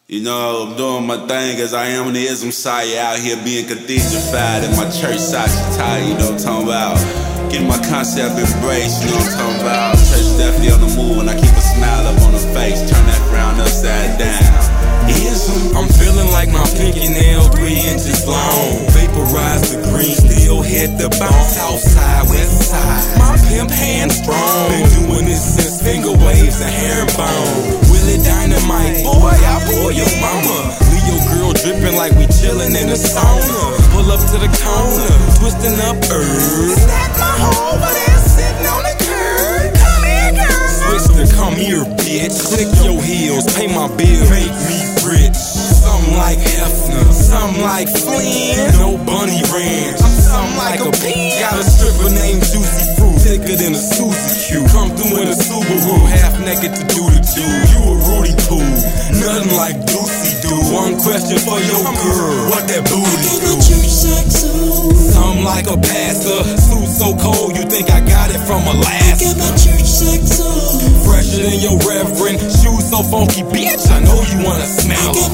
You know, I'm doing my thing as I am on the ism side, out here being cathedralified in my church socks attire, you know what I'm talking about? Getting my concept embraced, you know what I'm talking about? Church definitely on the move and I keep a smile up on the face, turn that frown upside down. I'm feeling like my pinky nail 3 inches long. Vaporize the green, still hit the bounce. Outside, west side, my pimp hand strong. Been doing this since finger waves and herringbone. Willie Dynamite, boy, I pour your mama. Leave your girl dripping like we chillin' in a sauna. Pull up to the corner, twisting up herbs. That my hoe over there sitting on the curb. Come here, girl. Switch to come here, bitch. Click your heels, pay my bill, make me rich. Something like Hefner, something like Flynn. No Bunny Ranch, I'm something like a pin. Got a stripper named Juicy Fruit, thicker than a Suzy Q. Come through in a Subaru, half naked to do the do. You a Rudy Poo, nothing like Deucey do. One question for your girl, what that booty do? Something like a pastor, suit so cold you think I got it from Alaska. Fresher than your reverend, shoes so funky, bitch, I know you wanna smell them.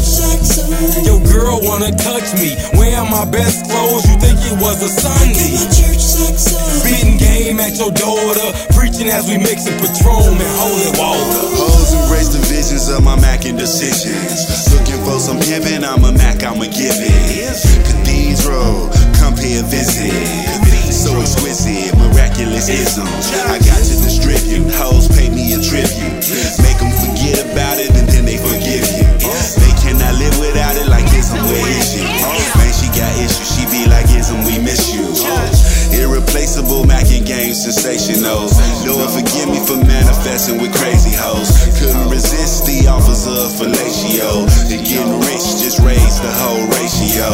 Your girl wanna touch me, wearing my best clothes, you think it was a Sunday. Spitting game at your daughter, preaching as we mixing Patron and holy water. Hoes embrace the visions of my Mackin' decisions. Looking for some pimpin', I'm a Mac, I'ma give it. Cathedral, come pay a visit. So exquisite, miraculous isms. I got to distribute, hoes pay me a tribute. Make them forget about it and then they forgive you. They cannot live without it like ism, where is you? Man, she got issues, she be like ism, we miss you. Irreplaceable Mackin' game, sensational. Lord forgive me for manifesting with crazy hoes. Couldn't resist the offers of fellatio. And getting rich just raised the whole ratio.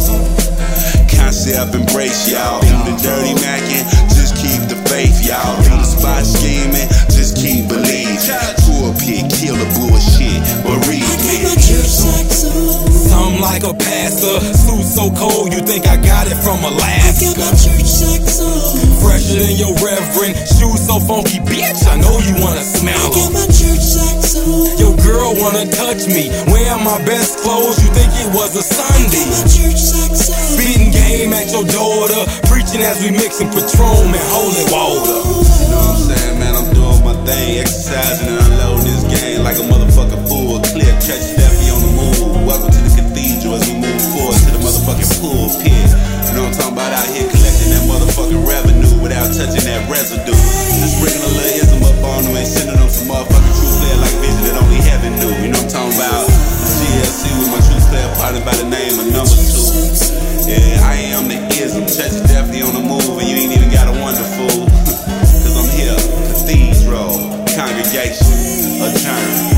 Concept embrace y'all. Do the dirty Mackin', just keep the faith y'all. Do the spot scheming, just keep believing. Pulpit, kill the bullshit, bereave me. Something like a pastor, suit so cold you think I got it from Alaska. Fresher than your reverend, shoes so funky, bitch, I know you wanna smell them. Your girl wanna touch me, wearing my best clothes, you think it was a Sunday. Spitting game at your daughter, preaching as we mixing Patron and holy water. You know what I'm saying, man, I'm doing my thing, exercising and unloading this game like a motherfucking full clip. Church definitely on the move. Welcome to the cathedral as we move forward to the motherfucking pulpit. You know what I'm talking about, out here collecting that motherfucking revenue without touching that residue. Just bringing a little ism up on them and sending them some motherfucking true player like vision that only heaven knew. You know what I'm talking about? GLC with my true player partner by the name of number 2. Yeah, I am the ism. Church is definitely on the move and you ain't even got a wonderful. Cause I'm here, cathedral, congregation, adjourned.